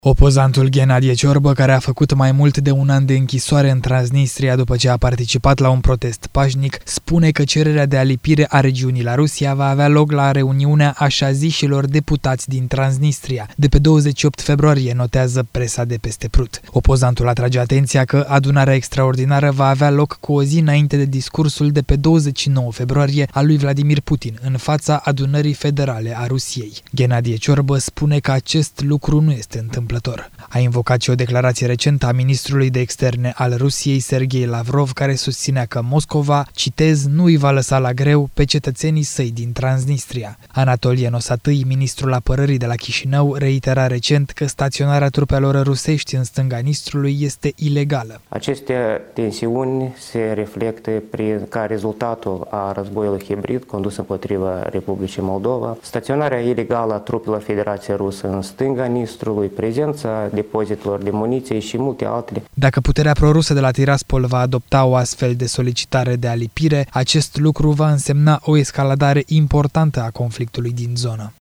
Opozantul Ghenadie Ciorbă, care a făcut mai mult de un an de închisoare în Transnistria după ce a participat la un protest pașnic, spune că cererea de alipire a regiunii la Rusia va avea loc la reuniunea așa zișilor deputați din Transnistria, de pe 28 februarie, notează presa de peste Prut. Opozantul atrage atenția că adunarea extraordinară va avea loc cu o zi înainte de discursul de pe 29 februarie al lui Vladimir Putin, în fața adunării federale a Rusiei. Ghenadie Ciorbă spune că acest lucru nu este întâmplat. A invocat și o declarație recentă a ministrului de externe al Rusiei, Sergei Lavrov, care susținea că Moscova, citez, nu îi va lăsa la greu pe cetățenii săi din Transnistria. Anatolie Nosatâi, ministrul apărării de la Chișinău, reitera recent că staționarea trupelor rusești în stânga Nistrului este ilegală. Aceste tensiuni se reflectă ca rezultatul a războiului hibrid condus împotriva Republicii Moldova, staționarea ilegală a trupelor Federației Rusă în stânga Nistrului, prezența depozitelor de muniție și multe altele. Dacă puterea prorusă de la Tiraspol va adopta o astfel de solicitare de alipire, acest lucru va însemna o escaladare importantă a conflictului din zonă.